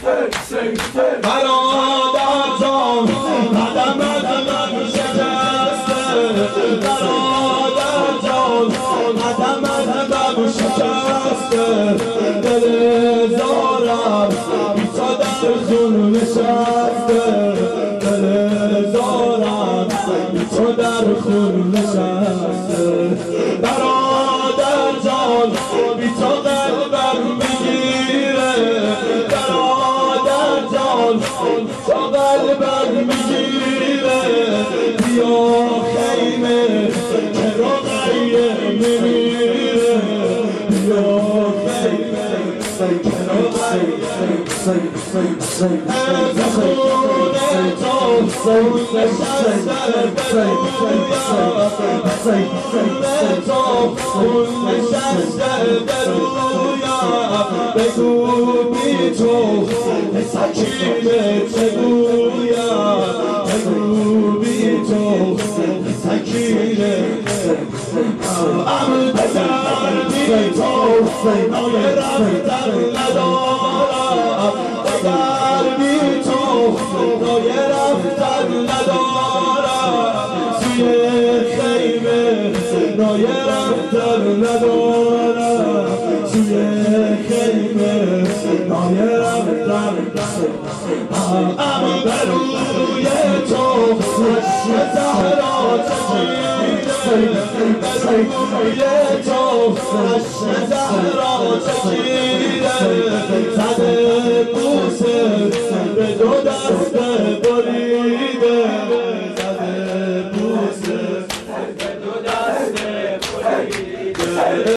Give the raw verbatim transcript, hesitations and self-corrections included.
برادر جان قدم از من شکسته، برادر جان قدم از من شکسته، دل زارم بی تو در خون نشسته، دل زارم بی تو در خون نشسته. برادر جان بی تو قلبم میگیره، برادر جان تو قلبم میگیره، بیا خیمه که رقیه میمیره، بیا خیمه که رقیه از خونه تو خون نشسته تو خون نشسته به رویا، بگو بی تو سکینه چگویا، بگو بی تو سکینه ام بگر بی تو نای رفتن ندارم، بگر بی تو نای رفتن ندارم، توی خیمه نای رفتن ندارم، توی خیمه نای رفتن اما به روی تو چشم زهرا چشیده، به روی تو چشم زهرا چشیده، زده بوسه به دو دست